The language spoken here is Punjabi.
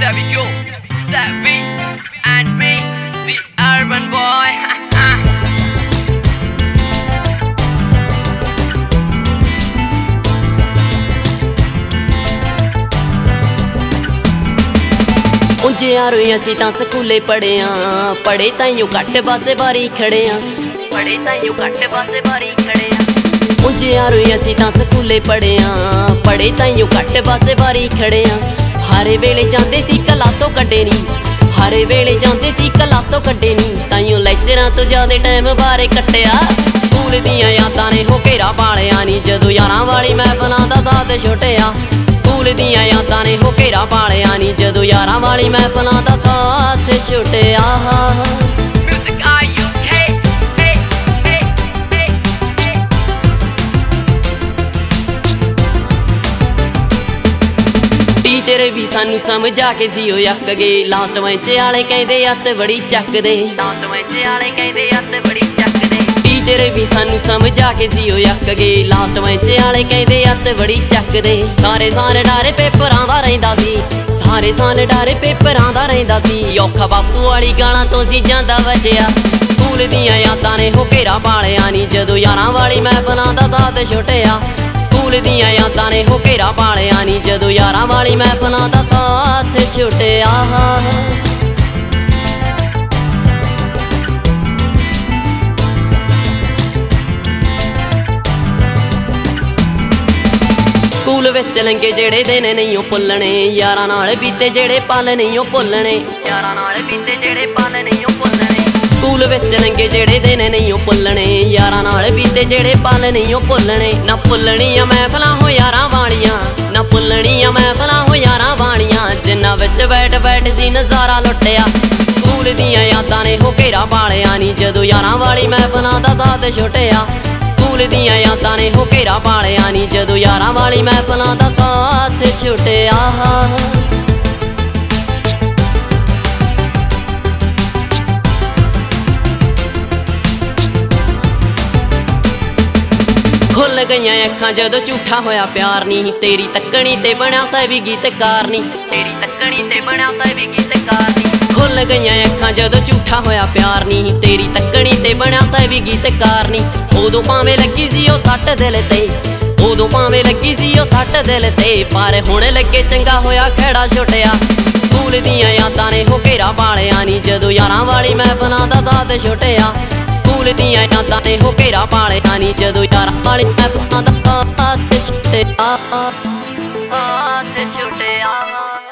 there we go. That we and me, the urban boy. ਉਂਝ ਯਾਰੋ ਅਸੀਂ ਤਾਂ ਸਕੂਲੇ ਪੜ੍ਹਿਆਂ, ਪੜ੍ਹੇ ਤਾਈਓ ਘੱਟ ਪਾਸੇ ਬਾਰੀ ਖੜਿਆਂ, ਪੜ੍ਹੇ ਤਾਈਓ ਘੱਟ ਪਾਸੇ ਬਾਰੀ ਖੜਿਆਂ। ਉਂਝ ਯਾਰੋ ਅਸੀਂ ਤਾਂ ਸਕੂਲੇ ਪੜ੍ਹਿਆਂ, ਪੜ੍ਹੇ ਤਾਈਓ ਘੱਟ ਪਾਸੇ ਬਾਰੀ ਖੜਿਆਂ। ਹਰ ਵੇਲੇ ਜਾਂਦੇ ਸੀ ਕਲਾਸੋਂ ਕੱਢੇ ਨੀ, ਹਰ ਵੇਲੇ ਜਾਂਦੇ ਸੀ ਕਲਾਸੋਂ ਕੱਢੇ ਨੀ, ਤਾਈਓ ਲੈਕਚਰਾਂ ਤੋਂ ਜ਼ਿਆਦਾ ਟਾਈਮ ਬਾਰੇ ਕੱਟਿਆ। ਸਕੂਲ ਦੀਆਂ ਯਾਦਾਂ ਨੇ ਹੋ ਘੇਰਾ ਪਾਲਿਆ ਨੀ, ਜਦੋਂ ਯਾਰਾਂ ਵਾਲੀ ਮਹਿਫਲਾਂ ਦਾ ਸਾਥ ਛੁੱਟਿਆ। ਸਕੂਲ ਦੀਆਂ ਯਾਦਾਂ ਨੇ ਹੋ ਘੇਰਾ ਪਾਲਿਆ ਨੀ, ਜਦੋਂ ਯਾਰਾਂ ਵਾਲੀ ਮਹਿਫਲਾਂ ਦਾ ਸਾਥ ਛੁੱਟਿਆ। ਟੀਚਰ ਵੀ ਸਾਨੂੰ ਸਮਝਾ ਕੇ ਸੀ ਉਹ ਅੱਕ ਗਏ, ਲਾਸਟ ਬੈਂਚ ਵਾਲੇ ਕਹਿੰਦੇ ਅੱਤ ਬੜੀ ਚੱਕਦੇ, ਲਾਸਟ ਬੈਂਚ ਵਾਲੇ ਕਹਿੰਦੇ ਅੱਤ ਬੜੀ ਚੱਕਦੇ। ਟੀਚਰ ਵੀ ਸਾਨੂੰ ਸਮਝਾ ਕੇ ਸੀ ਉਹ ਅੱਕ ਗਏ, ਲਾਸਟ ਬੈਂਚ ਵਾਲੇ ਕਹਿੰਦੇ ਅੱਤ ਬੜੀ ਚੱਕਦੇ। ਸਾਰੇ ਸਾਲ ਡਰ ਪੇਪਰਾਂ ਦਾ ਰਹਿੰਦਾ ਸੀ, ਸਾਰੇ ਸਾਲ ਡਰ ਪੇਪਰਾਂ ਦਾ ਰਹਿੰਦਾ ਸੀ। ਔਖਾ ਬਾਪੂ ਵਾਲੀ ਗਾਲਾਂ ਤੋਂ ਸੀ ਜਾਂਦਾ ਬਚਿਆ। ਸਕੂਲ ਦੀਆਂ ਯਾਦਾਂ ਨੇ ਹੋ ਘੇਰਾ ਪਾਲਿਆ ਨੀ, ਜਦੋਂ ਯਾਰਾਂ ਵਾਲੀ ਮਹਿਫਲਾਂ ਦਾ ਸਾਥ ਛੁੱਟਿਆ। ਸਕੂਲ ਦੀਆਂ ਯਾਦਾਂ ਨੇ ਹੋ ਘੇਰਾ ਪਾਲਿਆ ਨੀ, ਜਦੋਂ ਯਾਰਾਂ ਵਾਲੀ ਮਹਿਫਲਾਂ ਦਾ ਸਾਥ ਛੁੱਟਿਆ। ਸਕੂਲ ਵਿੱਚ ਲੰਘੇ ਜਿਹੜੇ ਦਿਨ ਨਹੀਂ ਉਹ ਭੁੱਲਣੇ, ਯਾਰਾਂ ਨਾਲ ਬੀਤੇ ਜਿਹੜੇ ਪਲ ਨਹੀਂ ਉਹ ਭੁੱਲਣੇ, ਯਾਰਾਂ ਨਾਲ ਬੀਤੇ ਜਿਹੜੇ ਪਲ ਨਹੀਂ ਉਹ ਭੁੱਲਣੇ। ਸਕੂਲ ਵਿੱਚ ਲੰਘੇ ਜਿਹੜੇ ਦਿਨ ਨਹੀਂ ਉਹ ਭੁੱਲਣੇ, ਯਾਰਾਂ ਨਾਲ ਬੀਤੇ ਜਿਹੜੇ ਪਲ ਨਹੀਂ ਉਹ ਭੁੱਲਣੇ। ਨਾ ਭੁੱਲਣੀਆਂ ਮਹਿਫਲਾਂ ਹੋ ਯਾਰਾਂ ਵਾਲੀਆਂ, ਨਾ ਭੁੱਲਣੀਆਂ ਮਹਿਫਲਾਂ ਹੋ ਯਾਰਾਂ ਵਾਲੀਆਂ, ਜਿੰਨਾਂ ਵਿੱਚ ਬੈਠ ਬੈਠ ਸੀ ਨਜ਼ਾਰਾ ਲੁੱਟਿਆ। ਸਕੂਲ ਦੀਆਂ ਯਾਦਾਂ ਨੇ ਹੋ ਘੇਰਾ ਪਾਲਿਆ ਨੀ, ਜਦੋਂ ਯਾਰਾਂ ਵਾਲੀ ਮਹਿਫਲਾਂ ਦਾ ਸਾਥ ਛੁੱਟਿਆ। ਸਕੂਲ ਦੀਆਂ ਯਾਦਾਂ ਨੇ ਹੋ ਘੇਰਾ ਪਾਲਿਆ ਨੀ, ਜਦੋਂ ਯਾਰਾਂ ਵਾਲੀ ਮਹਿਫਲਾਂ ਦਾ ਸਾਥ ਛੁੱਟਿਆ। ਖੁੱਲ ਗਈਆਂ ਅੱਖਾਂ ਜਦੋਂ ਝੂਠਾ ਹੋਇਆ ਪਿਆਰ ਨੀ, ਤੇਰੀ ਤੱਕਣੀ ਤੇ ਬਣਿਆ ਸੈਵੀ ਗੀਤਕਾਰ ਨੀ, ਤੇਰੀ ਤੱਕਣੀ ਤੇ ਬਣਿਆ ਸੈਵੀ ਗੀਤਕਾਰ ਨੀ। ਖੁੱਲ ਗਈਆਂ ਅੱਖਾਂ ਜਦੋਂ ਝੂਠਾ ਹੋਇਆ ਪਿਆਰ ਨੀ, ਤੇਰੀ ਤੱਕਣੀ ਤੇ ਬਣਿਆ ਸੈਵੀ ਗੀਤਕਾਰ ਨੀ। ਉਦੋਂ ਭਾਵੇਂ ਲੱਗੀ ਸੀ ਉਹ ਸੱਟ ਦਿਲ ਤੇ, ਉਦੋਂ ਭਾਵੇਂ ਲੱਗੀ ਸੀ ਉਹ ਸੱਟ ਦਿਲ ਤੇ, ਪਰ ਹੁਣ ਲੱਗੇ ਚੰਗਾ ਹੋਇਆ ਖਹਿੜਾ ਛੁੱਟਿਆ। ਸਕੂਲ ਦੀਆਂ ਯਾਦਾਂ ਨੇ ਹੋ ਘੇਰਾ ਪਾਲਿਆ ਨੀ, ਜਦੋਂ ਯਾਰਾਂ ਵਾਲੀ ਮਹਿਫਲਾਂ ਦਾ ਸਾਥ ਛੁੱਟਿਆ। ਸਕੂਲ ਦੀਆਂ ਯਾਦਾਂ ਨੇ ਹੋ ਘੇਰਾ ਪਾਲਿਆ ਨੀ, ਜਦੋਂ ਯਾਰਾਂ ਵਾਲੀ ਮਹਿਫਲਾਂ ਦਾ ਸਾਥ ਛੁੱਟਿਆ, ਸਾਥ ਛੁੱਟਿਆ।